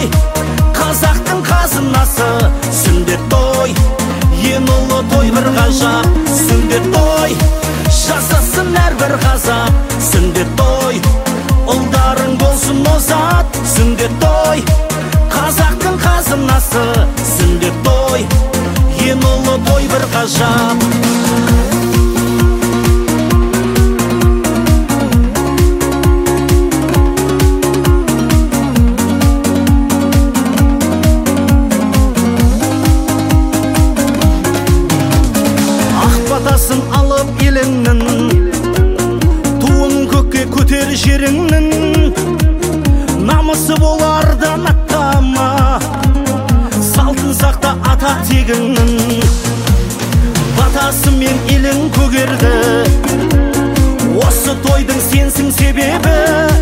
той, қазақтың қазынасы. Сүндет той, ең ұлы той бір ғажап. Сүндет той, жасасын әрбір қазақ. Сүндет той, ұлдарың болсын озат. Сүндет той, қазақтың қазынасы. Сүндет той, ең ұлы той бір ғажап. Батасын алып еліңнің, туын көкке көтер жеріңнің. Намысы болардан аттама, салтын сақта ата тегіңнің. Батасымен елің көгерді, осы тойдың сенсің себебі.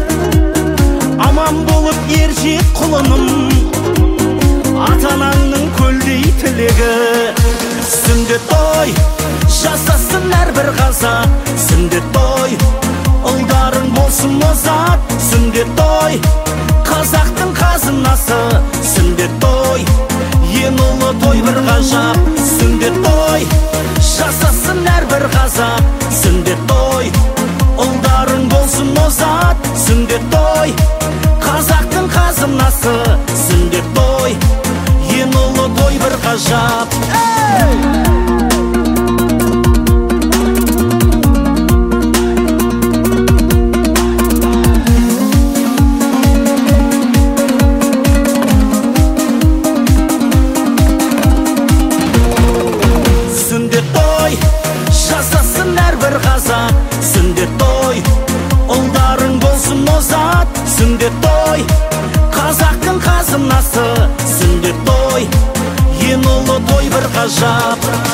Аман болып ержет құлыным, ата-анаңның көлдей тілегі. Сүндет той, жасасын әрбір қазақ. Сүндет той, ұлдарың болсын озат. Сүндет той, қазақтың қазынасы. Сүндет той, ең ұлы той бір ғажап. Сүндет той, жасасын әрбір қазақ. Сүндет той, ұлдарың болсын озат. Сүндет той, қазақтың қазынасы. Сүндет той, ең ұлы той бір ғажап. Жасасын әрбір қазақ. Сүндет той, ұлдарың болсын озат. Сүндет той, қазақтың қазынасы. Сүндет той, ең ұлы той бір ғажап.